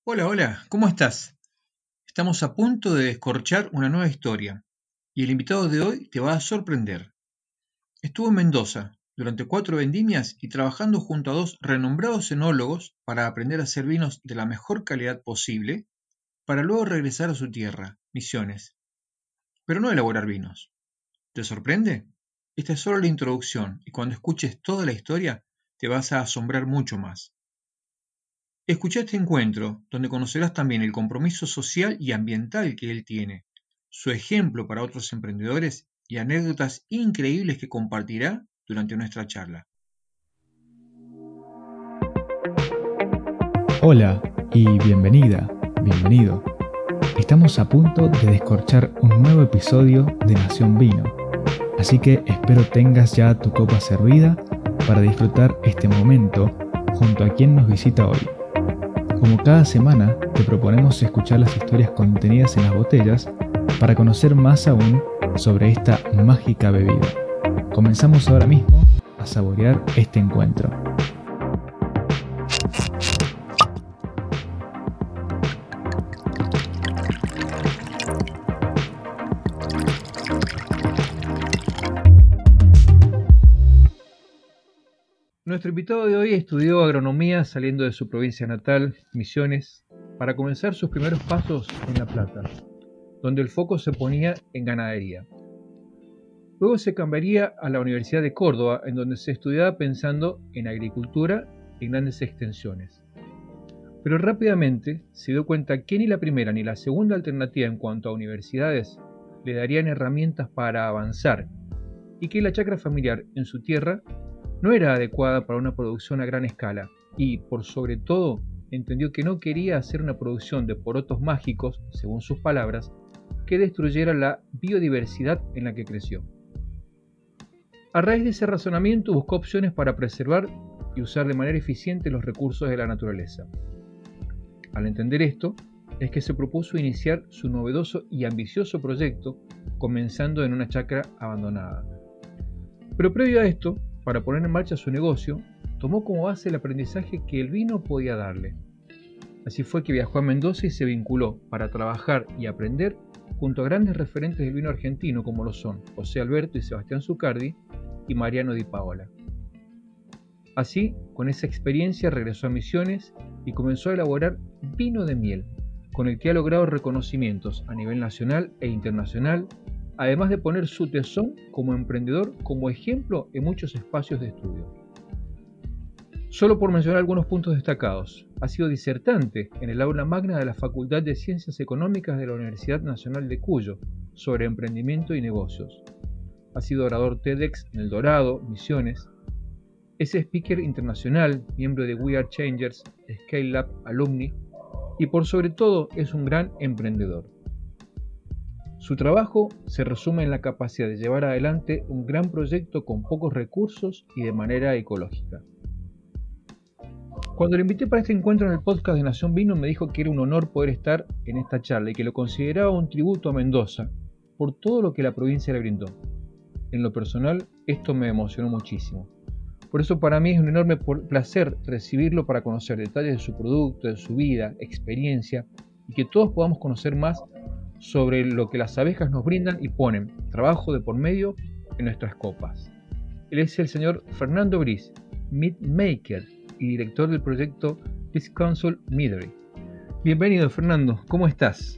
Hola, hola, ¿cómo estás? Estamos a punto de descorchar una nueva historia y el invitado de hoy te va a sorprender. Estuvo en Mendoza durante 4 vendimias y trabajando junto a dos renombrados enólogos para aprender a hacer vinos de la mejor calidad posible para luego regresar a su tierra, Misiones, pero no elaborar vinos. ¿Te sorprende? Esta es solo la introducción y cuando escuches toda la historia te vas a asombrar mucho más. Escucha este encuentro, donde conocerás también el compromiso social y ambiental que él tiene, su ejemplo para otros emprendedores y anécdotas increíbles que compartirá durante nuestra charla. Hola y bienvenida, bienvenido. Estamos a punto de descorchar un nuevo episodio de Nación Vino, así que espero tengas ya tu copa servida para disfrutar este momento junto a quien nos visita hoy. Como cada semana, te proponemos escuchar las historias contenidas en las botellas para conocer más aún sobre esta mágica bebida. Comenzamos ahora mismo a saborear este encuentro. Nuestro invitado de hoy estudió agronomía saliendo de su provincia natal, Misiones, para comenzar sus primeros pasos en La Plata, donde el foco se ponía en ganadería. Luego se cambiaría a la Universidad de Córdoba, en donde se estudiaba pensando en agricultura en grandes extensiones. Pero rápidamente se dio cuenta que ni la primera ni la segunda alternativa en cuanto a universidades le darían herramientas para avanzar y que la chacra familiar en su tierra no era adecuada para una producción a gran escala y, por sobre todo, entendió que no quería hacer una producción de porotos mágicos, según sus palabras, que destruyera la biodiversidad en la que creció. A raíz de ese razonamiento buscó opciones para preservar y usar de manera eficiente los recursos de la naturaleza. Al entender esto, es que se propuso iniciar su novedoso y ambicioso proyecto, comenzando en una chacra abandonada. Pero previo a esto, para poner en marcha su negocio, tomó como base el aprendizaje que el vino podía darle. Así fue que viajó a Mendoza y se vinculó para trabajar y aprender junto a grandes referentes del vino argentino como lo son José Alberto y Sebastián Zucardi y Mariano Di Paola. Así, con esa experiencia regresó a Misiones y comenzó a elaborar vino de miel, con el que ha logrado reconocimientos a nivel nacional e internacional, además de poner su tesón como emprendedor como ejemplo en muchos espacios de estudio. Solo por mencionar algunos puntos destacados, ha sido disertante en el aula magna de la Facultad de Ciencias Económicas de la Universidad Nacional de Cuyo sobre emprendimiento y negocios. Ha sido orador TEDx en El Dorado, Misiones. Es speaker internacional, miembro de We Are Changers, Scale Up Alumni y por sobre todo es un gran emprendedor. Su trabajo se resume en la capacidad de llevar adelante un gran proyecto con pocos recursos y de manera ecológica. Cuando lo invité para este encuentro en el podcast de Nación Vino me dijo que era un honor poder estar en esta charla y que lo consideraba un tributo a Mendoza por todo lo que la provincia le brindó. En lo personal, esto me emocionó muchísimo. Por eso para mí es un enorme placer recibirlo para conocer detalles de su producto, de su vida, experiencia y que todos podamos conocer más sobre lo que las abejas nos brindan y ponen, trabajo de por medio, en nuestras copas. Él es el señor Fernando Briz, Mead Maker y director del proyecto Pisconsul Meadery. Bienvenido, Fernando, ¿cómo estás?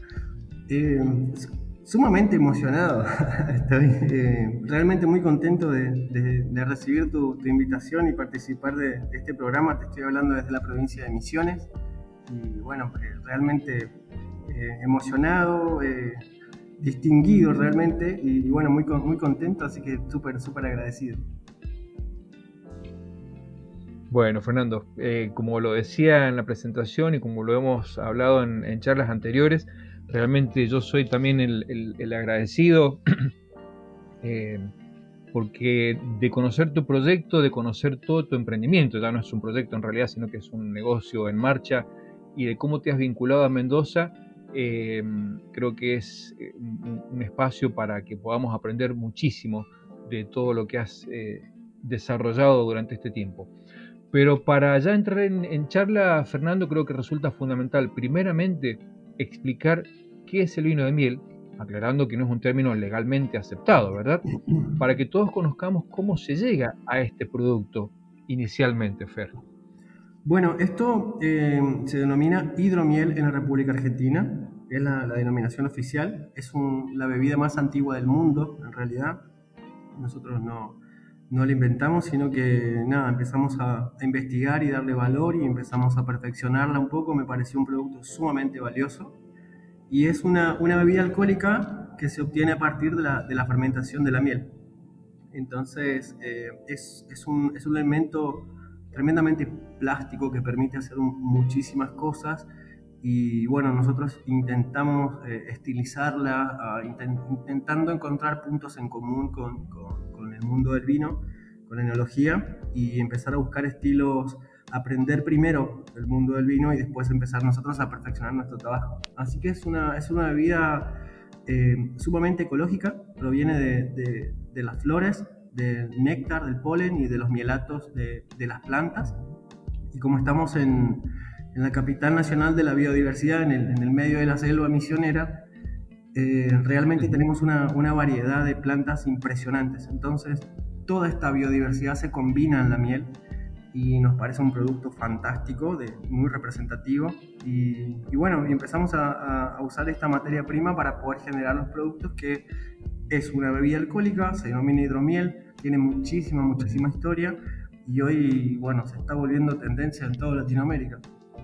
Sumamente emocionado. Estoy realmente muy contento de recibir tu invitación y participar de este programa. Te estoy hablando desde la provincia de Misiones y bueno, realmente emocionado, distinguido realmente y bueno, muy contento, así que súper agradecido. Bueno, Fernando, como lo decía en la presentación y como lo hemos hablado en charlas anteriores, realmente yo soy también el agradecido porque de conocer tu proyecto, de conocer todo tu emprendimiento, ya no es un proyecto en realidad, sino que es un negocio en marcha, y de cómo te has vinculado a Mendoza, creo que es un espacio para que podamos aprender muchísimo de todo lo que has desarrollado durante este tiempo. Pero para ya entrar en charla, Fernando, creo que resulta fundamental, primeramente, explicar qué es el vino de miel, aclarando que no es un término legalmente aceptado, ¿verdad? Para que todos conozcamos cómo se llega a este producto inicialmente, Fer. Bueno, esto se denomina hidromiel en la República Argentina, es la denominación oficial, es la bebida más antigua del mundo, en realidad. Nosotros no la inventamos, sino que nada, empezamos a investigar y darle valor y empezamos a perfeccionarla un poco. Me pareció un producto sumamente valioso y es una bebida alcohólica que se obtiene a partir de la fermentación de la miel. Entonces es un elemento tremendamente plástico que permite hacer muchísimas cosas y bueno, nosotros intentamos estilizarla, intentando encontrar puntos en común con el mundo del vino, con la enología y empezar a buscar estilos, aprender primero el mundo del vino y después empezar nosotros a perfeccionar nuestro trabajo. Así que es una bebida sumamente ecológica, proviene de las flores, del néctar, del polen y de los mielatos de las plantas. Y como estamos en la capital nacional de la biodiversidad, en el medio de la selva misionera, realmente tenemos una variedad de plantas impresionantes. Entonces, toda esta biodiversidad se combina en la miel y nos parece un producto fantástico, muy representativo. Y bueno, empezamos a usar esta materia prima para poder generar los productos que es una bebida alcohólica, se denomina hidromiel, tiene muchísima historia y hoy, bueno, se está volviendo tendencia en toda Latinoamérica.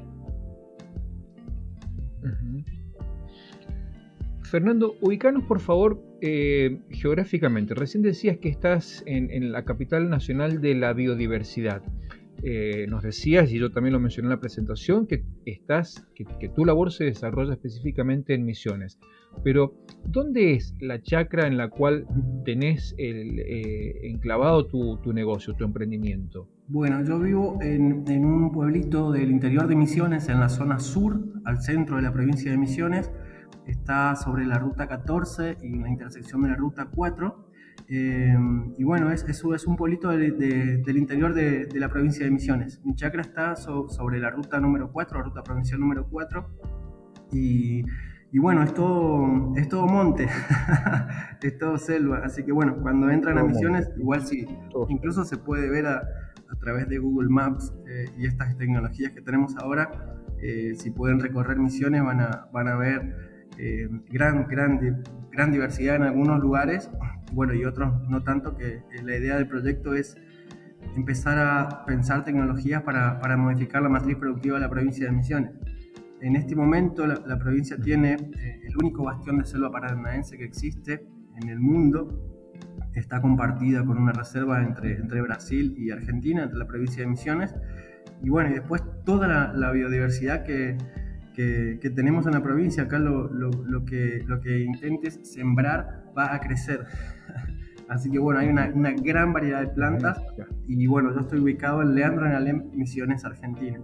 Uh-huh. Fernando, ubicanos por favor geográficamente. Recién decías que estás en la capital nacional de la biodiversidad. Nos decías, y yo también lo mencioné en la presentación, que tu labor se desarrolla específicamente en Misiones. Pero, ¿dónde es la chacra en la cual tenés enclavado tu negocio, tu emprendimiento? Bueno, yo vivo en un pueblito del interior de Misiones, en la zona sur, al centro de la provincia de Misiones. Está sobre la ruta 14 y la intersección de la ruta 4. Y bueno, eso es un pueblito del interior de la provincia de Misiones. Mi chacra está sobre la ruta número 4, la ruta provincial número 4. Y bueno, es todo monte, es todo selva. Así que bueno, cuando entran a Misiones, igual sí, incluso se puede ver a través de Google Maps y estas tecnologías que tenemos ahora. Si pueden recorrer Misiones van a ver gran diversidad en algunos lugares, bueno, y otros no tanto, que la idea del proyecto es empezar a pensar tecnologías para modificar la matriz productiva de la provincia de Misiones. En este momento la provincia tiene el único bastión de selva paranaense que existe en el mundo. Está compartida con una reserva entre Brasil y Argentina, entre la provincia de Misiones. Y bueno, y después toda la biodiversidad que tenemos en la provincia. Acá lo que intentes sembrar va a crecer. Así que bueno, hay una gran variedad de plantas. Y bueno, yo estoy ubicado en Leandro en Alem, Misiones, Argentina.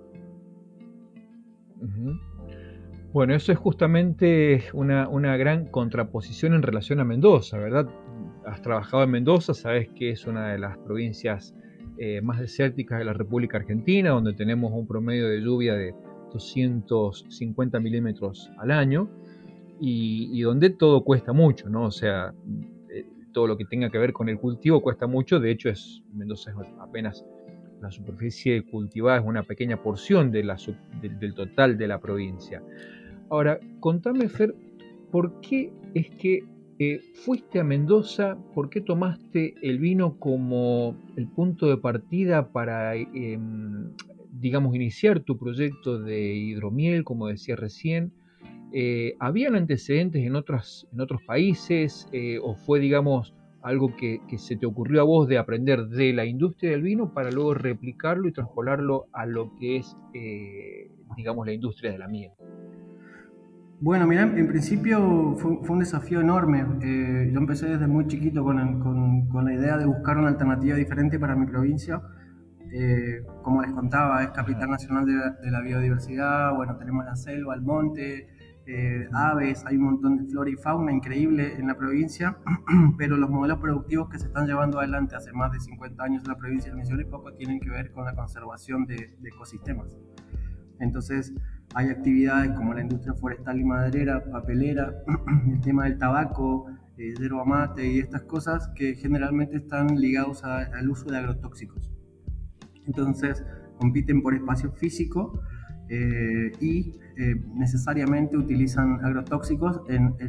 Uh-huh. Bueno, eso es justamente una gran contraposición en relación a Mendoza, ¿verdad? Has trabajado en Mendoza, sabes que es una de las provincias más desérticas de la República Argentina, donde tenemos un promedio de lluvia de 250 milímetros al año y donde todo cuesta mucho, ¿no? O sea, todo lo que tenga que ver con el cultivo cuesta mucho. De hecho, Mendoza es apenas la superficie cultivada, es una pequeña porción del total de la provincia. Ahora, contame, Fer, ¿por qué es que fuiste a Mendoza? ¿Por qué tomaste el vino como el punto de partida para digamos, iniciar tu proyecto de hidromiel, como decía recién? ¿Habían antecedentes en otros países o fue, digamos, algo que se te ocurrió a vos de aprender de la industria del vino para luego replicarlo y traspolarlo a lo que es, digamos, la industria de la miel? Bueno, mirá, en principio fue un desafío enorme. Yo empecé desde muy chiquito con la idea de buscar una alternativa diferente para mi provincia. Como les contaba, es capital nacional de la biodiversidad. Bueno, tenemos la selva, el monte, aves, hay un montón de flora y fauna increíble en la provincia, pero los modelos productivos que se están llevando adelante hace más de 50 años en la provincia de Misiones poco tienen que ver con la conservación de ecosistemas. Entonces hay actividades como la industria forestal y maderera, papelera, el tema del tabaco, yerba mate y estas cosas que generalmente están ligados al uso de agrotóxicos. Entonces compiten por espacio físico y necesariamente utilizan agrotóxicos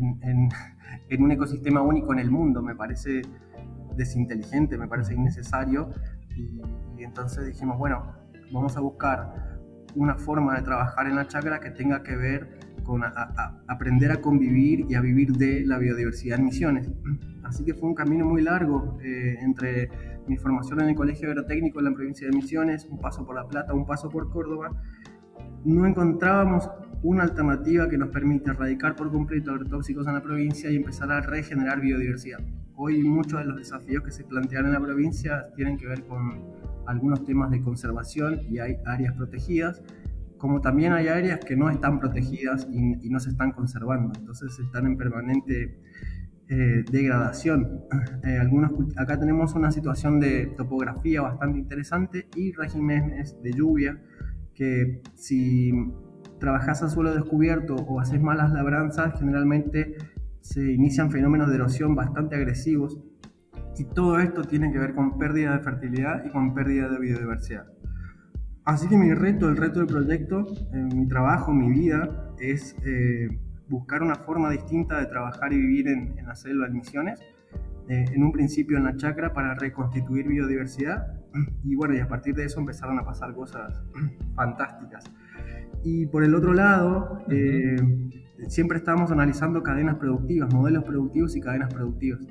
en un ecosistema único en el mundo. Me parece desinteligente, me parece innecesario y entonces dijimos, bueno, vamos a buscar una forma de trabajar en la chacra que tenga que ver con aprender a convivir y a vivir de la biodiversidad en Misiones. Así que fue un camino muy largo entre mi formación en el Colegio Agrotécnico en la provincia de Misiones, un paso por La Plata, un paso por Córdoba. No encontrábamos una alternativa que nos permita erradicar por completo agrotóxicos en la provincia y empezar a regenerar biodiversidad. Hoy muchos de los desafíos que se plantean en la provincia tienen que ver con algunos temas de conservación y hay áreas protegidas, como también hay áreas que no están protegidas y no se están conservando, entonces están en permanente degradación. Acá tenemos una situación de topografía bastante interesante y regímenes de lluvia que si trabajas a suelo descubierto o haces malas labranzas, generalmente se inician fenómenos de erosión bastante agresivos y todo esto tiene que ver con pérdida de fertilidad y con pérdida de biodiversidad. Así que el reto del proyecto, mi trabajo, mi vida, es buscar una forma distinta de trabajar y vivir en la selva de Misiones, en un principio en la chacra para reconstituir biodiversidad y bueno, y a partir de eso empezaron a pasar cosas fantásticas. Y por el otro lado, siempre estábamos analizando cadenas productivas, modelos productivos y cadenas productivas.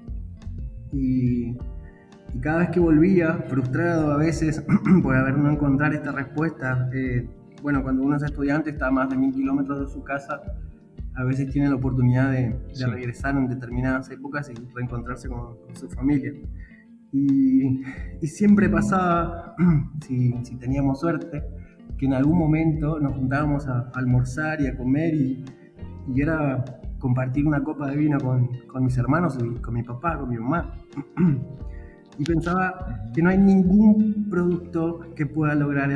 Y cada vez que volvía, frustrado a veces por no encontrar esta respuesta, bueno, cuando uno es estudiante está a más de 1000 kilómetros de su casa, a veces tiene la oportunidad de regresar en determinadas épocas y reencontrarse con su familia. Y siempre pasaba, si teníamos suerte, que en algún momento nos juntábamos a almorzar y a comer y era compartir una copa de vino con mis hermanos y con mi papá, con mi mamá. Y pensaba que no hay ningún producto que pueda lograr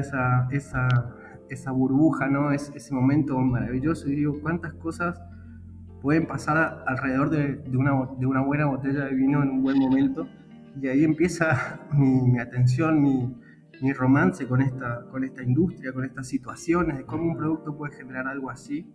esa burbuja, ¿no? Ese momento maravilloso. Y digo, ¿cuántas cosas pueden pasar alrededor de una buena botella de vino en un buen momento? Y ahí empieza mi atención, mi romance con esta industria, con estas situaciones, de cómo un producto puede generar algo así.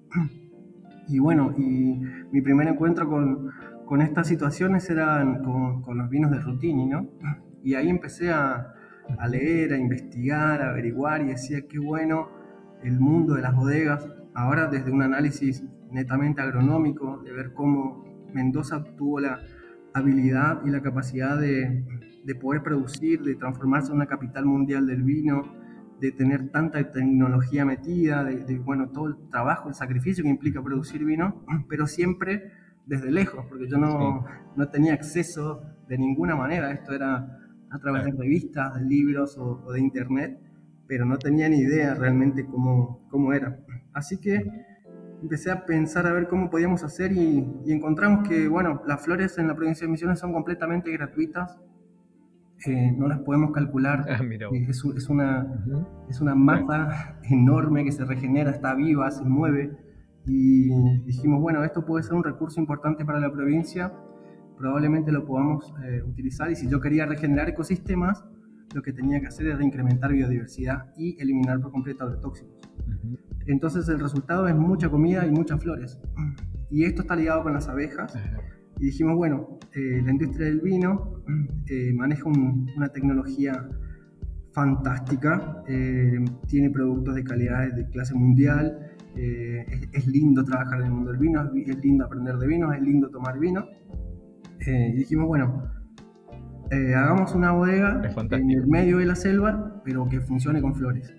Y bueno, y mi primer encuentro con estas situaciones eran con los vinos de Rutini, ¿no? Y ahí empecé a leer, a investigar, a averiguar y decía, qué bueno el mundo de las bodegas, ahora desde un análisis netamente agronómico, de ver cómo Mendoza tuvo la habilidad y la capacidad de poder producir, de transformarse en una capital mundial del vino, de tener tanta tecnología metida, bueno, todo el trabajo, el sacrificio que implica producir vino, pero siempre desde lejos, porque yo no tenía acceso de ninguna manera. Esto era a través de revistas, de libros o de internet, pero no tenía ni idea realmente cómo era. Así que empecé a pensar a ver cómo podíamos hacer y encontramos que, bueno, las flores en la provincia de Misiones son completamente gratuitas. No las podemos calcular, es una masa enorme que se regenera, está viva, se mueve y dijimos, bueno, esto puede ser un recurso importante para la provincia, probablemente lo podamos utilizar y si yo quería regenerar ecosistemas, lo que tenía que hacer era incrementar biodiversidad y eliminar por completo agrotóxicos. Entonces el resultado es mucha comida y muchas flores y esto está ligado con las abejas. Y dijimos, bueno, la industria del vino maneja una tecnología fantástica, tiene productos de calidad de clase mundial, es lindo trabajar en el mundo del vino, es lindo aprender de vino, es lindo tomar vino. Y dijimos, bueno, hagamos una bodega en el medio de la selva, pero que funcione con flores.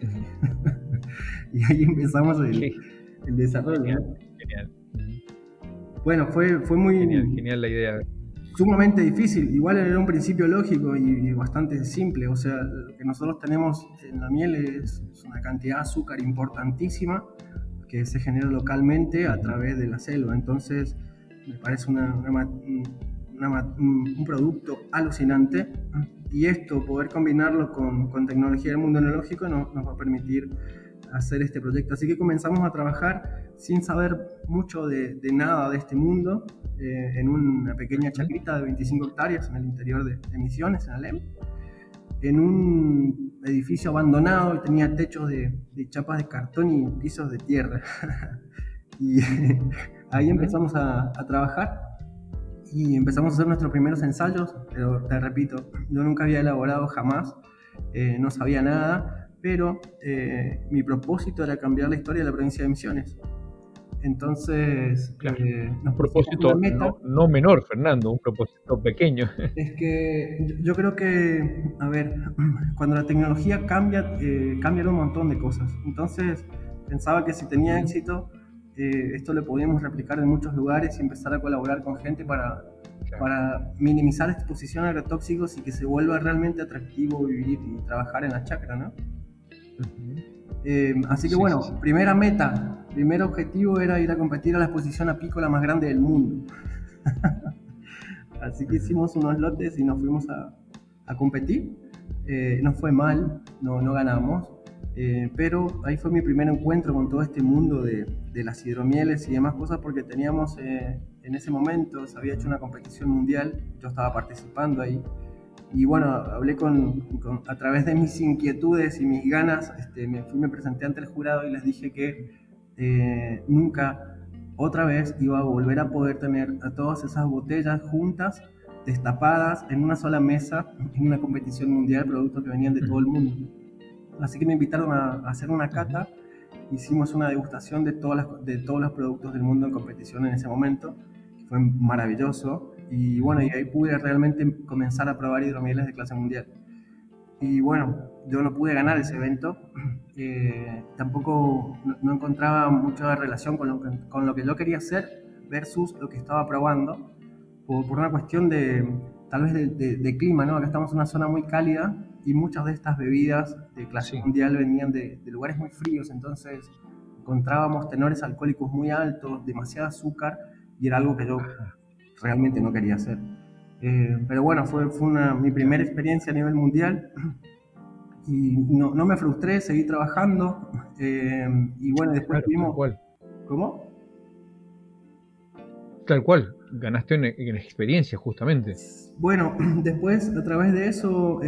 Y ahí empezamos el desarrollo. Genial. Bueno, fue muy... Genial la idea. Sumamente difícil, igual era un principio lógico y bastante simple, o sea, lo que nosotros tenemos en la miel es una cantidad de azúcar importantísima que se genera localmente a través de la selva. Entonces me parece un producto alucinante, y esto, poder combinarlo con tecnología del mundo enológico, nos va a permitir hacer este proyecto. Así que comenzamos a trabajar sin saber mucho de nada de este mundo, en una pequeña chacrita de 25 hectáreas en el interior de Misiones, en Alem, en un edificio abandonado, y tenía techos de chapas de cartón y pisos de tierra. Y ahí empezamos a trabajar y empezamos a hacer nuestros primeros ensayos, pero te repito, yo nunca había elaborado jamás, no sabía nada, pero mi propósito era cambiar la historia de la provincia de Misiones. Entonces, claro, nos un propósito no menor, Fernando, un propósito pequeño. Es que yo creo que, a ver, cuando la tecnología cambia, cambian un montón de cosas. Entonces pensaba que si tenía éxito, esto lo podíamos replicar en muchos lugares y empezar a colaborar con gente para minimizar exposición a agrotóxicos y que se vuelva realmente atractivo vivir y trabajar en la chacra, ¿no? Así que bueno, primera meta, primer objetivo era ir a competir a la exposición apícola más grande del mundo. Así que hicimos unos lotes y nos fuimos a competir. Nos fue mal, no ganamos, pero ahí fue mi primer encuentro con todo este mundo de las hidromieles y demás cosas, porque teníamos en ese momento, se había hecho una competición mundial, yo estaba participando ahí. Y bueno, hablé a través de mis inquietudes y mis ganas, me presenté ante el jurado y les dije que nunca otra vez iba a volver a poder tener a todas esas botellas juntas, destapadas, en una sola mesa, en una competición mundial, productos que venían de todo el mundo. Así que me invitaron a hacer una cata, hicimos una degustación de todos los productos del mundo en competición en ese momento, que fue maravilloso. Y bueno, y ahí pude realmente comenzar a probar hidromieles de clase mundial. Y bueno, yo no pude ganar ese evento, tampoco no encontraba mucha relación con lo que yo quería hacer versus lo que estaba probando, por una cuestión tal vez de clima, ¿no? Acá estamos en una zona muy cálida y muchas de estas bebidas de clase mundial venían de lugares muy fríos, entonces encontrábamos tenores alcohólicos muy altos, demasiado azúcar, y era algo que yo realmente no quería hacer. Pero bueno, fue mi primera experiencia a nivel mundial, y no me frustré, seguí trabajando, y bueno, después tuvimos... Tal cual. ¿Cómo? Tal cual, ganaste en experiencia justamente. Bueno, después a través de eso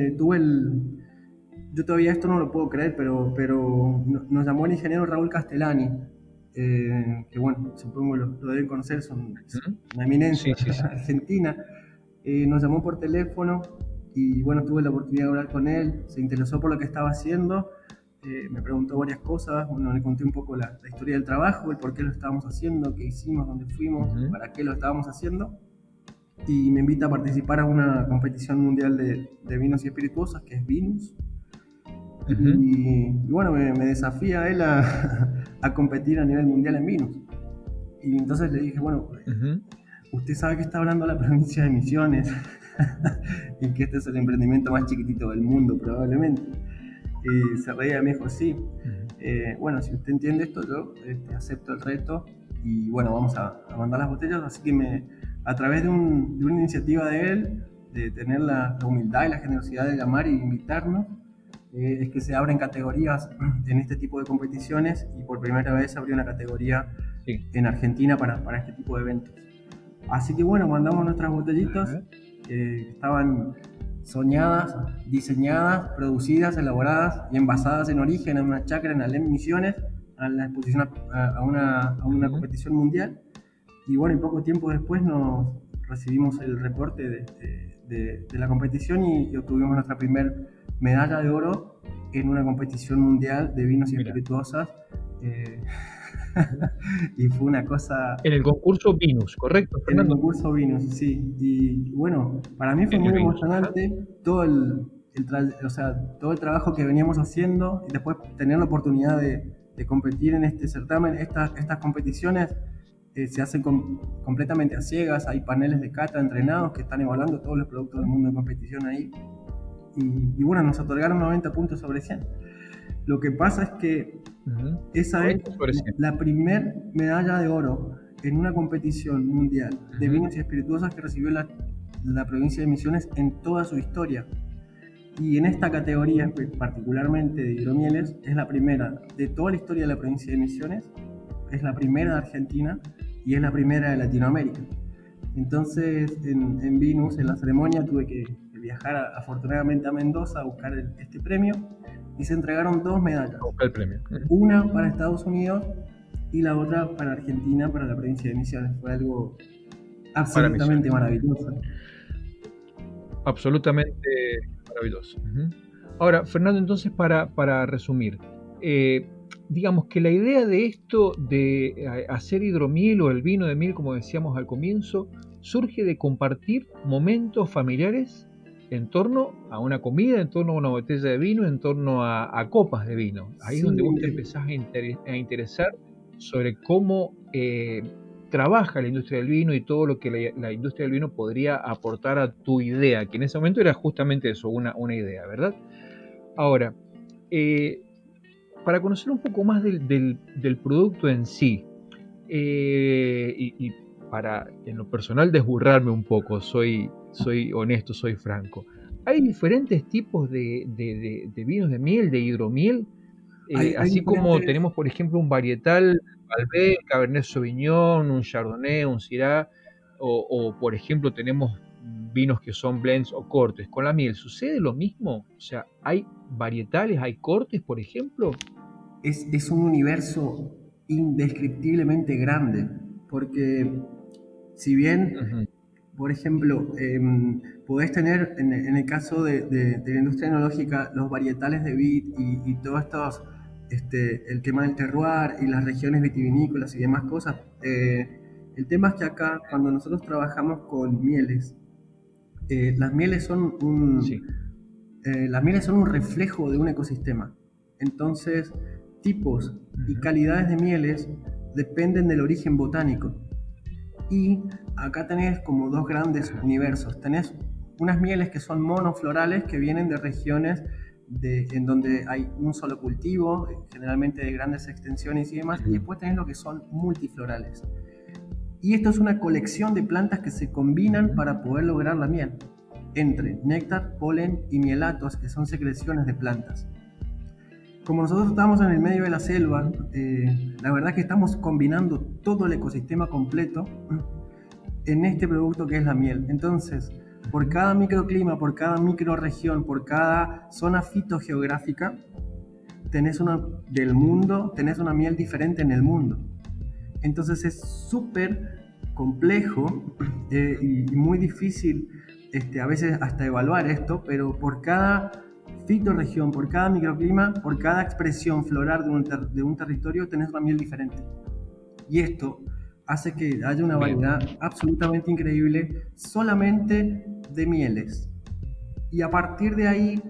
yo todavía esto no lo puedo creer, pero nos llamó el ingeniero Raúl Castellani, que bueno, supongo lo deben conocer, son una eminencia argentina. Nos llamó por teléfono y bueno, tuve la oportunidad de hablar con él, se interesó por lo que estaba haciendo, me preguntó varias cosas, bueno, le conté un poco la historia del trabajo, el por qué lo estábamos haciendo, qué hicimos, dónde fuimos, para qué lo estábamos haciendo, y me invita a participar a una competición mundial de vinos y espirituosas, que es Vinus. Y bueno, me desafía él a competir a nivel mundial en vinos. Y entonces le dije, bueno, usted sabe que está hablando la provincia de Misiones y que este es el emprendimiento más chiquitito del mundo probablemente. Y se reía y me dijo, sí, bueno, si usted entiende esto, yo acepto el reto y bueno, vamos a mandar las botellas. Así que a través de una iniciativa de él, de tener la humildad y la generosidad de llamar y invitarnos, es que se abren categorías en este tipo de competiciones, y por primera vez abrió una categoría en Argentina para este tipo de eventos. Así que bueno, mandamos nuestras botellitas, estaban soñadas, diseñadas, producidas, elaboradas y envasadas en origen en una chacra en Alem, Misiones, a la exposición a una competición mundial. Y bueno, y poco tiempo después nos recibimos el reporte de la competición y obtuvimos nuestra primera medalla de oro en una competición mundial de vinos y espirituosas. Y fue una cosa... En el concurso Vinus, ¿correcto, Fernando? En el concurso Vinus, sí. Y bueno, para mí fue muy emocionante todo el trabajo que veníamos haciendo, y después tener la oportunidad de competir en este certamen. Estas competiciones se hacen completamente a ciegas, hay paneles de cata entrenados que están evaluando todos los productos del mundo en competición ahí. Y bueno, nos otorgaron 90 puntos sobre 100. Lo que pasa es que Esa es la primera medalla de oro en una competición mundial de vinos y espirituosas que recibió la provincia de Misiones en toda su historia. Y en esta categoría, particularmente de hidromieles, es la primera de toda la historia de la provincia de Misiones, es la primera de Argentina y es la primera de Latinoamérica. Entonces, en Vinus, en la ceremonia, tuve que viajar afortunadamente a Mendoza a buscar este premio y se entregaron 2 medallas. El premio. Una para Estados Unidos y la otra para Argentina, para la provincia de Misiones. Fue algo absolutamente maravilloso. Absolutamente maravilloso. Ahora, Fernando, entonces para resumir, digamos que la idea de esto de hacer hidromiel o el vino de miel, como decíamos al comienzo, surge de compartir momentos familiares en torno a una comida, en torno a una botella de vino, en torno a copas de vino. Ahí es donde vos te empezás a interesar sobre cómo trabaja la industria del vino y todo lo que la industria del vino podría aportar a tu idea, que en ese momento era justamente eso, una idea, ¿verdad? Ahora, para conocer un poco más del producto en sí, y para en lo personal desburrarme un poco, soy honesto, soy franco. ¿Hay diferentes tipos de vinos de miel, de hidromiel? Así como tenemos, por ejemplo, un varietal Malbec, Cabernet Sauvignon, un Chardonnay, un Syrah, o por ejemplo tenemos vinos que son blends o cortes. ¿Con la miel sucede lo mismo? O sea, ¿hay varietales, hay cortes, por ejemplo? Es un universo indescriptiblemente grande, porque si bien, por ejemplo, podés tener en el caso de la industria enológica los varietales de vid y todos estos, el tema del terroir y las regiones vitivinícolas y demás cosas. El tema es que acá, cuando nosotros trabajamos con mieles, las mieles son un reflejo de un ecosistema. Entonces, tipos y calidades de mieles dependen del origen botánico. Y acá tenés como 2 grandes universos. Tenés unas mieles que son monoflorales, que vienen de regiones en donde hay un solo cultivo, generalmente de grandes extensiones y demás, y después tenés lo que son multiflorales. Y esto es una colección de plantas que se combinan para poder lograr la miel, entre néctar, polen y mielatos, que son secreciones de plantas. Como nosotros estamos en el medio de la selva, la verdad es que estamos combinando todo el ecosistema completo en este producto que es la miel. Entonces, por cada microclima, por cada microregión, por cada zona fitogeográfica, tenés una miel diferente en el mundo. Entonces es súper complejo y muy difícil a veces hasta evaluar esto, pero por cada fitoregión, por cada microclima, por cada expresión floral de un territorio, tenés una miel diferente. Y esto hace que haya una variedad absolutamente increíble solamente de mieles. Y a partir de ahí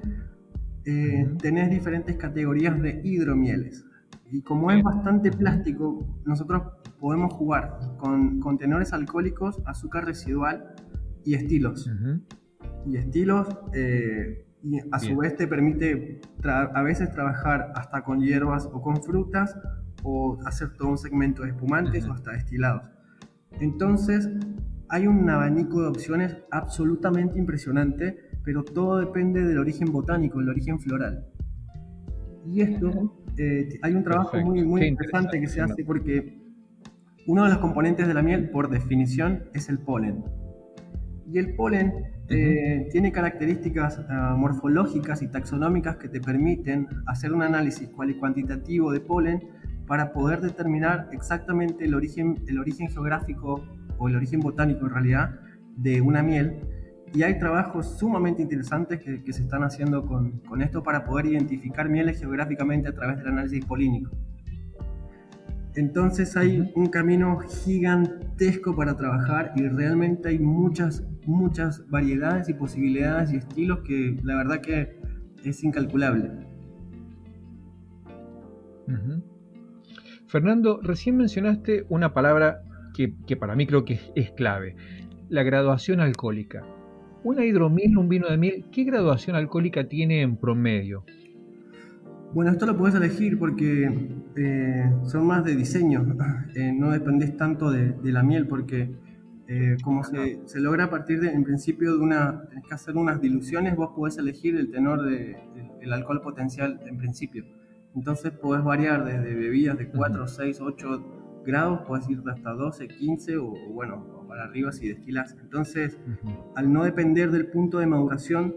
tenés diferentes categorías de hidromieles. Y como es bastante plástico, nosotros podemos jugar con tenores alcohólicos, azúcar residual y estilos. Y estilos, y a su vez te permite a veces trabajar hasta con hierbas o con frutas, o hacer todo un segmento de espumantes o hasta destilados. Entonces, hay un abanico de opciones absolutamente impresionante, pero todo depende del origen botánico, el origen floral. Y esto, hay un trabajo muy interesante que se hace porque uno de los componentes de la miel, por definición, es el polen. Y el polen tiene características morfológicas y taxonómicas que te permiten hacer un análisis cuantitativo de polen para poder determinar exactamente el origen geográfico o el origen botánico en realidad de una miel. Y hay trabajos sumamente interesantes que se están haciendo con esto para poder identificar mieles geográficamente a través del análisis polínico. Entonces hay un camino gigantesco para trabajar y realmente hay muchas variedades y posibilidades y estilos que la verdad que es incalculable. Fernando, recién mencionaste una palabra que para mí creo que es clave, la graduación alcohólica. Una hidromiel, un vino de miel, ¿qué graduación alcohólica tiene en promedio? Bueno, esto lo puedes elegir porque son más de diseño, no dependés tanto de la miel porque como se logra a partir en principio tenés que hacer unas diluciones, vos podés elegir el tenor del alcohol potencial en principio. Entonces podés variar desde bebidas de 4, 6, 8 grados, podés ir hasta 12, 15 o bueno, para arriba si destilás. Entonces, al no depender del punto de maduración,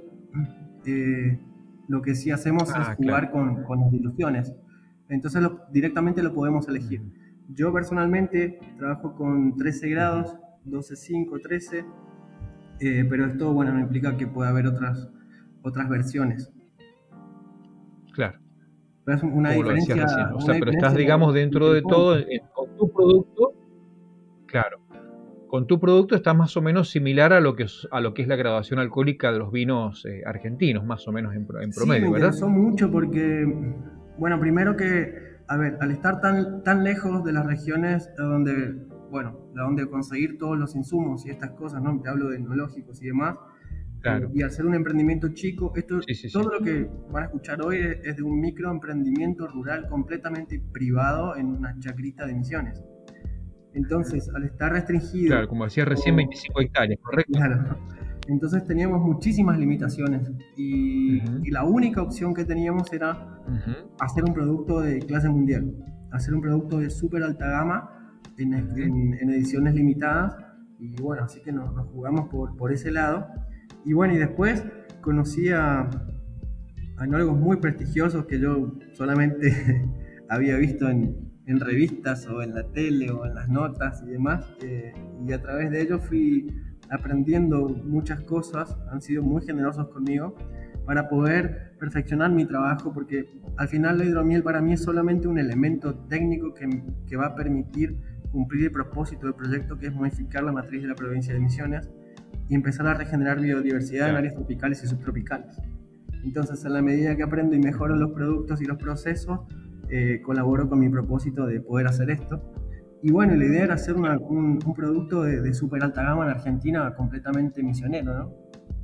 lo que sí hacemos es jugar con las diluciones. Entonces directamente lo podemos elegir. Yo personalmente trabajo con 13 grados, 12, 5, 13, pero esto bueno, no implica que pueda haber otras versiones. Claro. Pero es una como diferencia. Lo decías recién. O sea, pero estás, digamos, dentro de todo, con tu producto, claro. Con tu producto estás más o menos similar a lo que es la graduación alcohólica de los vinos argentinos, más o menos en promedio, sí, me ¿verdad? interesó mucho porque, bueno, primero que, a ver, al estar tan lejos de las regiones de donde conseguir todos los insumos y estas cosas, ¿no? Te hablo de etnológicos y demás. Claro. Y al ser un emprendimiento chico, todo lo que van a escuchar hoy es de un microemprendimiento rural completamente privado en una chacrita de Misiones. Entonces, al estar restringido... Claro, como decía recién, 25 hectáreas, ¿correcto? Claro. Entonces teníamos muchísimas limitaciones y la única opción que teníamos era hacer un producto de clase mundial, hacer un producto de súper alta gama en ediciones limitadas y bueno, así que nos jugamos por ese lado. Y bueno, y después conocí a enólogos muy prestigiosos que yo solamente había visto en revistas o en la tele o en las notas y demás, y a través de ellos fui aprendiendo muchas cosas, han sido muy generosos conmigo para poder perfeccionar mi trabajo, porque al final la hidromiel para mí es solamente un elemento técnico que va a permitir cumplir el propósito del proyecto, que es modificar la matriz de la provincia de Misiones y empezar a regenerar biodiversidad en áreas tropicales y subtropicales. Entonces, a la medida que aprendo y mejoro los productos y los procesos, colaboro con mi propósito de poder hacer esto. Y bueno, la idea era hacer un producto de súper alta gama en Argentina completamente misionero, ¿no?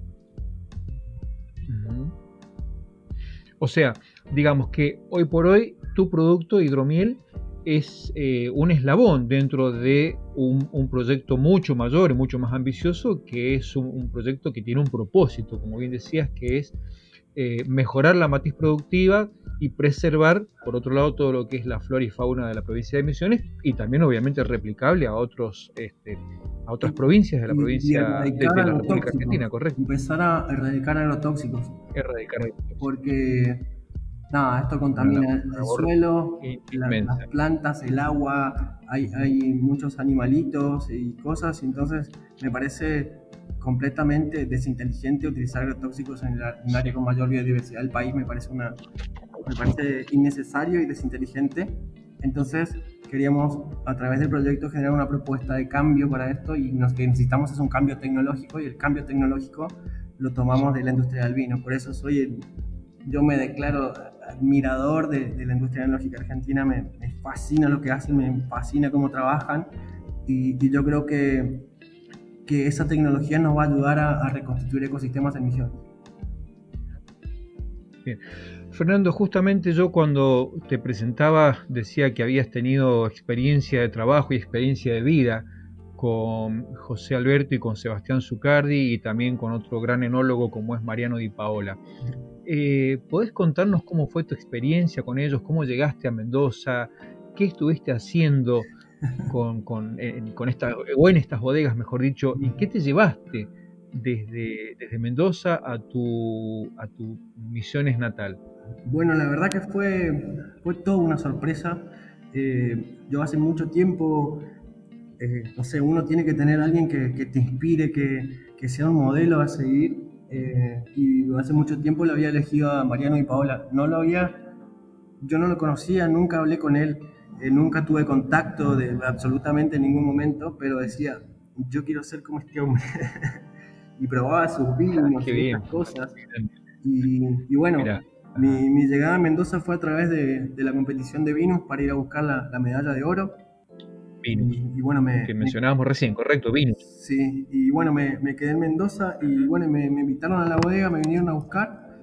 O sea, digamos que hoy por hoy tu producto hidromiel es un eslabón dentro de un proyecto mucho mayor y mucho más ambicioso, que es un proyecto que tiene un propósito, como bien decías, que es mejorar la matriz productiva y preservar, por otro lado, todo lo que es la flora y fauna de la provincia de Misiones y también obviamente replicable a otras provincias de la provincia de la República Argentina, ¿correcto? Empezar a erradicar agrotóxicos. Porque nada, esto contamina el suelo, las plantas, el agua, hay muchos animalitos y cosas, entonces me parece completamente desinteligente utilizar agrotóxicos en un área con mayor biodiversidad del país, me parece innecesario y desinteligente. Entonces queríamos a través del proyecto generar una propuesta de cambio para esto y lo que necesitamos es un cambio tecnológico y el cambio tecnológico lo tomamos de la industria del vino. Por eso yo me declaro admirador de la industria enológica argentina, me fascina lo que hacen, me fascina cómo trabajan y yo creo que esa tecnología nos va a ayudar a reconstituir ecosistemas en Misiones. Bien. Fernando, justamente yo cuando te presentaba decía que habías tenido experiencia de trabajo y experiencia de vida con José Alberto y con Sebastián Zucardi y también con otro gran enólogo como es Mariano Di Paola. ¿Podés contarnos cómo fue tu experiencia con ellos? ¿Cómo llegaste a Mendoza? ¿Qué estuviste haciendo en estas bodegas, mejor dicho? ¿Y qué te llevaste desde Mendoza a tu Misiones natal? Bueno, la verdad que fue toda una sorpresa. Yo hace mucho tiempo, no sé, uno tiene que tener a alguien que te inspire, que sea un modelo a seguir. Y hace mucho tiempo lo había elegido a Mariano Di Paola. Yo no lo conocía, nunca hablé con él, nunca tuve contacto de absolutamente ningún momento, pero decía, yo quiero ser como este hombre. Y probaba sus vinos y estas cosas. Y bueno, mi llegada a Mendoza fue a través de la competición de vinos para ir a buscar la medalla de oro. Vinos, y bueno, que mencionábamos recién, correcto, vinos. Sí, y bueno, me quedé en Mendoza y bueno, me invitaron a la bodega, me vinieron a buscar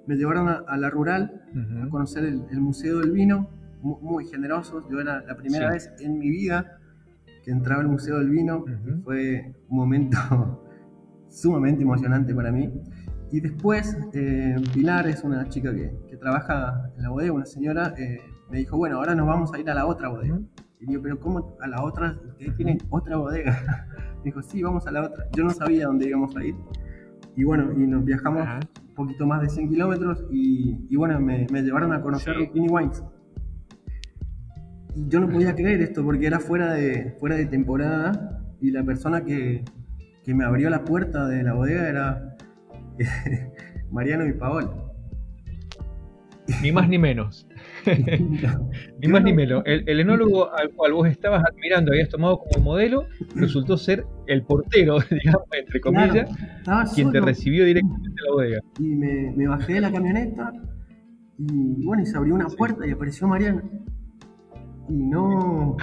me llevaron a la rural a conocer el Museo del Vino, muy generosos. Yo era la primera vez en mi vida que entraba al Museo del Vino. Fue un momento sumamente emocionante para mí. Y después, Pilar es una chica que trabaja en la bodega, una señora, me dijo, bueno, ahora nos vamos a ir a la otra bodega. Y digo, pero ¿cómo a la otra? ¿Ustedes tienen otra bodega? Me dijo, sí, vamos a la otra. Yo no sabía dónde íbamos a ir. Y bueno, y nos viajamos un poquito más de 100 kilómetros y bueno, me llevaron a conocer Rutini Wines. Y yo no podía creer esto porque era fuera de temporada y la persona que me abrió la puerta de la bodega era Mariano y Paola. Ni más ni menos. Ni más ni menos. El enólogo al cual vos estabas admirando, habías tomado como modelo, resultó ser el portero, digamos, entre comillas, quien te recibió directamente en la bodega. Y me bajé de la camioneta y bueno, y se abrió una puerta y apareció Mariano. Y no...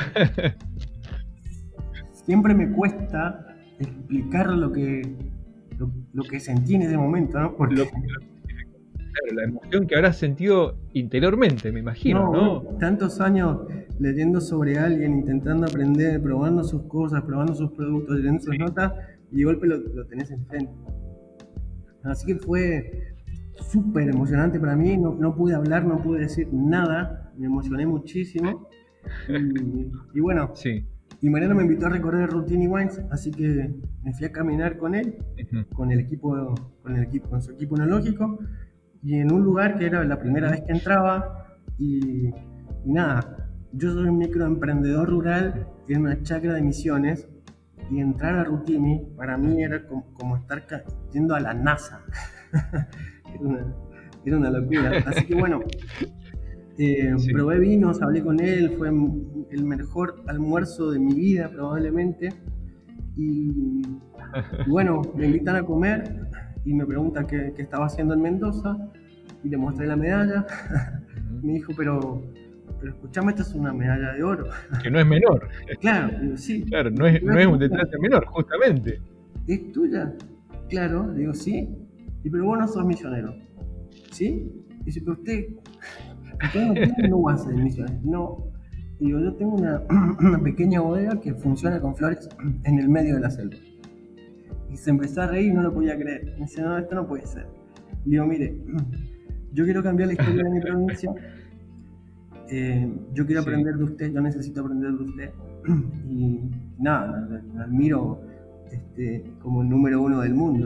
Siempre me cuesta explicar lo que sentí en ese momento, ¿no? Porque... Claro, la emoción que habrás sentido interiormente, me imagino, ¿no? Tantos años leyendo sobre alguien, intentando aprender, probando sus cosas, probando sus productos, leyendo sus notas, y de golpe lo tenés enfrente. Así que fue súper emocionante para mí, no pude hablar, no pude decir nada, me emocioné muchísimo. Y bueno, y Mariano me invitó a recorrer Rutini Wines, así que me fui a caminar con él, con su equipo enológico, y en un lugar que era la primera vez que entraba, y nada, yo soy un microemprendedor rural en una chacra de Misiones, y entrar a Rutini para mí era como estar yendo a la NASA. Era una locura, así que bueno, probé vinos, hablé con él, fue el mejor almuerzo de mi vida probablemente, y bueno, me invitan a comer y me pregunta qué estaba haciendo en Mendoza y le mostré la medalla. Me dijo, pero escuchame, esta es una medalla de oro. Que no es menor. Claro, digo, sí. Claro, no es un detalle menor, justamente. ¿Es tuya? Claro, digo, sí. Y pero vos no sos misionero. ¿Sí? Y dice, pero usted no tiene uvas en Misiones. No. Y digo, yo tengo una pequeña bodega que funciona con flores en el medio de la selva. Y se empezó a reír y no lo podía creer. Me dice, no, esto no puede ser. Y digo, mire, yo quiero cambiar la historia de mi provincia. Yo quiero aprender de usted, yo necesito aprender de usted. Y nada, lo admiro como el número 1 del mundo.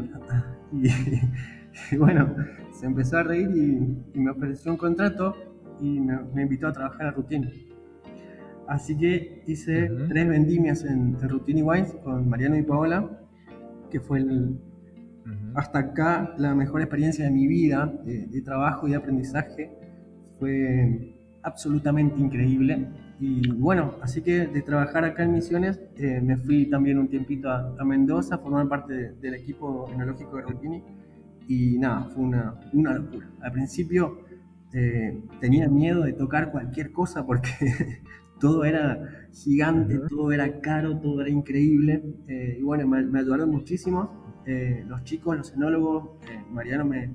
Y bueno, se empezó a reír y me ofreció un contrato y me invitó a trabajar a Rutini. Así que hice 3 vendimias en Rutini Wines con Mariano y Paola, que fue hasta acá la mejor experiencia de mi vida, de trabajo y de aprendizaje. Fue absolutamente increíble. Y bueno, así que de trabajar acá en Misiones, me fui también un tiempito a Mendoza a formar parte del equipo enológico de Rutini. Y nada, fue una locura. Al principio tenía miedo de tocar cualquier cosa porque todo era gigante, todo era caro, todo era increíble. Y bueno, me ayudaron muchísimo los chicos, los enólogos. Mariano me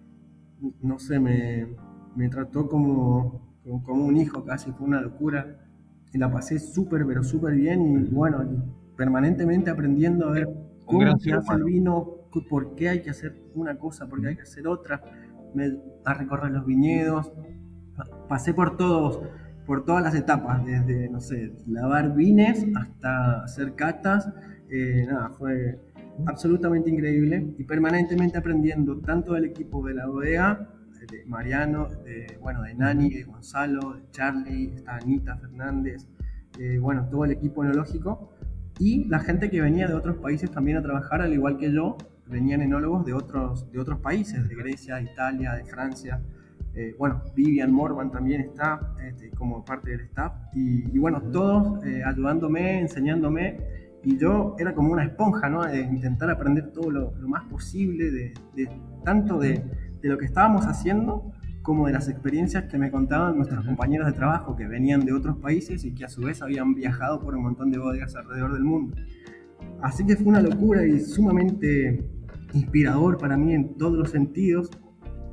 trató como un hijo casi, fue una locura. Y la pasé súper, pero súper bien. Y bueno, permanentemente aprendiendo a ver cómo se hace el vino, por qué hay que hacer una cosa, por qué hay que hacer otra. A recorrer los viñedos. Pasé por todas las etapas, desde, no sé, lavar vines hasta hacer catas. Nada, fue absolutamente increíble y permanentemente aprendiendo tanto del equipo de la bodega, de Mariano, de Nani, de Gonzalo, de Charlie, está Anita Fernández, todo el equipo enológico y la gente que venía de otros países también a trabajar, al igual que yo, venían enólogos de otros países, de Grecia, de Italia, de Francia. Vivian Morvan también está como parte del staff y bueno, todos ayudándome, enseñándome, y yo era como una esponja, ¿no? De intentar aprender todo lo más posible tanto de lo que estábamos haciendo como de las experiencias que me contaban nuestros compañeros de trabajo que venían de otros países y que a su vez habían viajado por un montón de bodegas alrededor del mundo. Así que fue una locura y sumamente inspirador para mí en todos los sentidos.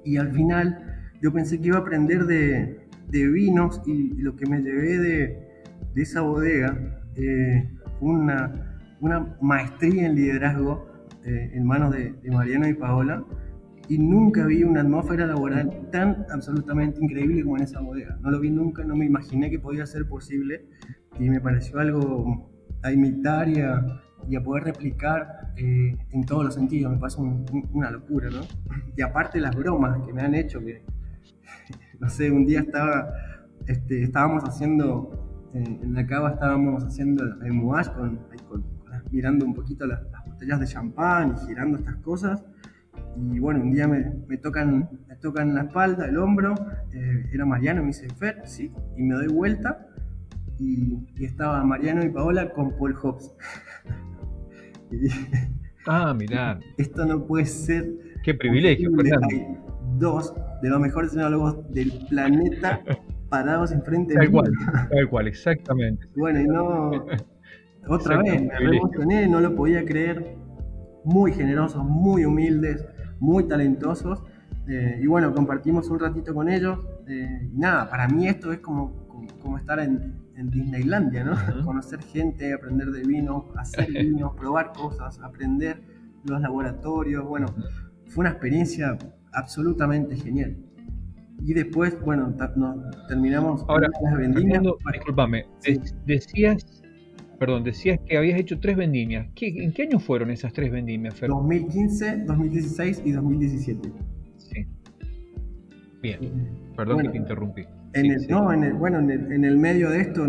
Y al final yo pensé que iba a aprender de vinos, y lo que me llevé de esa bodega fue una maestría en liderazgo en manos de Mariano y Paola, y nunca vi una atmósfera laboral tan absolutamente increíble como en esa bodega. No lo vi nunca, no me imaginé que podía ser posible, y me pareció algo a imitar y a poder replicar en todos los sentidos. Me pasó una locura, ¿no? Y aparte las bromas que me han hecho, que no sé, un día estábamos haciendo, en la cava estábamos haciendo el mouage mirando un poquito las botellas de champán y girando estas cosas. Y bueno, un día me tocan la espalda, el hombro, era Mariano, me dice, Fer, sí, y me doy vuelta, y estaba Mariano y Paola con Paul Hobbs. Y dije, mirá. Esto no puede ser. Qué privilegio, Fernando. Hay dos de los mejores enólogos del planeta parados enfrente de mí. Tal cual, exactamente. Bueno, y no, otra vez, me emocioné, no lo podía creer. Muy generosos, muy humildes, muy talentosos. Y bueno, compartimos un ratito con ellos. Y nada, para mí esto es como estar en Disneylandia, ¿no? Uh-huh. Conocer gente, aprender de vino, hacer vinos, probar cosas, aprender los laboratorios. Bueno, fue una experiencia absolutamente genial. Y después, bueno, terminamos. Ahora, las vendimias. Discúlpame, sí. Decías que habías hecho 3 vendimias. ¿En qué año fueron esas 3 vendimias, Fer? 2015, 2016 y 2017. Sí. Bien, perdón que te interrumpí. En el medio de esto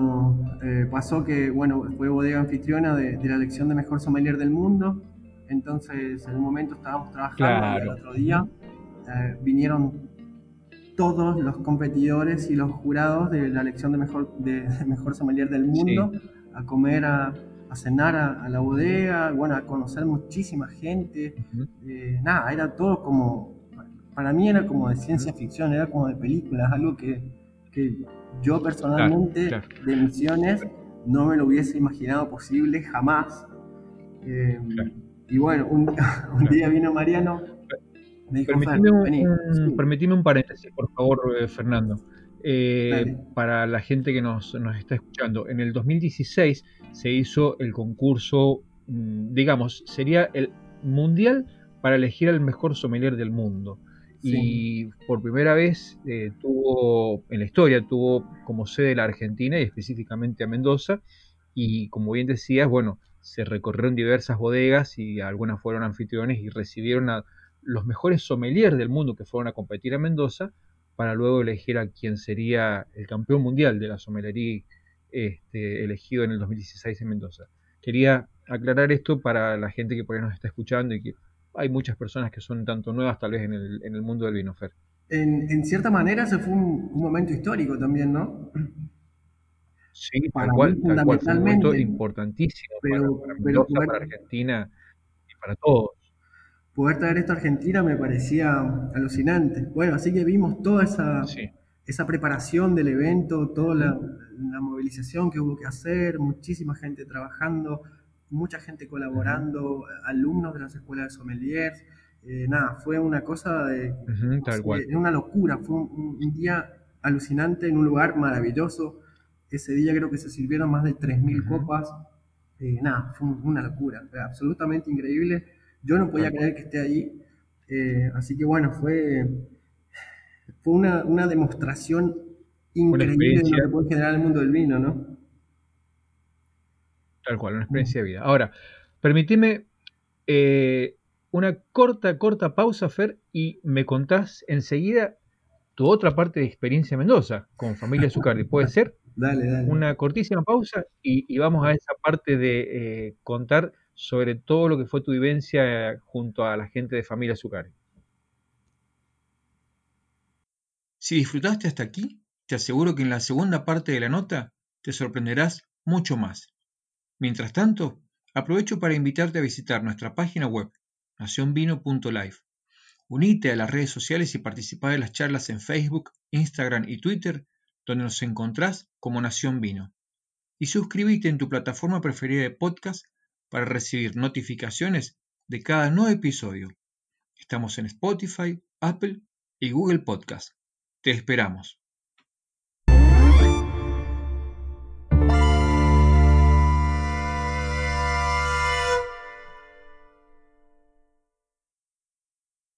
pasó que, bueno, fue bodega anfitriona de la elección de mejor sommelier del mundo. Entonces, en un momento estábamos trabajando, y al otro día vinieron todos los competidores y los jurados de la elección de mejor sommelier del mundo, sí, a comer, a cenar a la bodega, bueno, a conocer muchísima gente. Uh-huh. Era todo como, para mí era como de ciencia ficción, era como de películas, algo que yo personalmente, claro. De Misiones, no me lo hubiese imaginado posible jamás. Claro. Y bueno, un día vino Mariano, me dijo, permitime un paréntesis, por favor, Fernando. Para la gente que nos está escuchando, en el 2016 se hizo el concurso, digamos, sería el mundial para elegir al mejor sommelier del mundo. Sí. Y por primera vez tuvo como sede la Argentina, y específicamente a Mendoza, y como bien decías, bueno, se recorrieron diversas bodegas y algunas fueron anfitriones y recibieron a los mejores sommeliers del mundo que fueron a competir a Mendoza, para luego elegir a quien sería el campeón mundial de la sommeliería elegido en el 2016 en Mendoza. Quería aclarar esto para la gente que por ahí nos está escuchando, y que hay muchas personas que son tanto nuevas tal vez en el mundo del vino, Fer. En cierta manera ese fue un momento histórico también, ¿no? Sí, tal cual, fue un momento importantísimo para Mendoza, para Argentina y para todos. Poder traer esto a Argentina me parecía alucinante. Bueno, así que vimos toda esa preparación del evento, toda la movilización que hubo que hacer, muchísima gente trabajando, mucha gente colaborando, alumnos de las escuelas de sommeliers. Fue una cosa tal cual. Una locura, fue un día alucinante en un lugar maravilloso. Ese día creo que se sirvieron más de 3.000 copas. Fue una locura, absolutamente increíble. Yo no podía creer que esté allí, así que bueno, fue una demostración increíble de lo que puede generar el mundo del vino, ¿no? Tal cual, una experiencia de vida. Ahora, permíteme una corta pausa, Fer, y me contás enseguida tu otra parte de experiencia en Mendoza, con Familia Zucardi. ¿Puede ser? Dale. Una cortísima pausa y vamos a esa parte de contar sobre todo lo que fue tu vivencia junto a la gente de Familia Zucardi. Si disfrutaste hasta aquí, te aseguro que en la segunda parte de la nota te sorprenderás mucho más. Mientras tanto, aprovecho para invitarte a visitar nuestra página web, nacionvino.live. Unite a las redes sociales y participa de las charlas en Facebook, Instagram y Twitter, donde nos encontrás como Nación Vino. Y suscríbete en tu plataforma preferida de podcast para recibir notificaciones de cada nuevo episodio. Estamos en Spotify, Apple y Google Podcast. Te esperamos.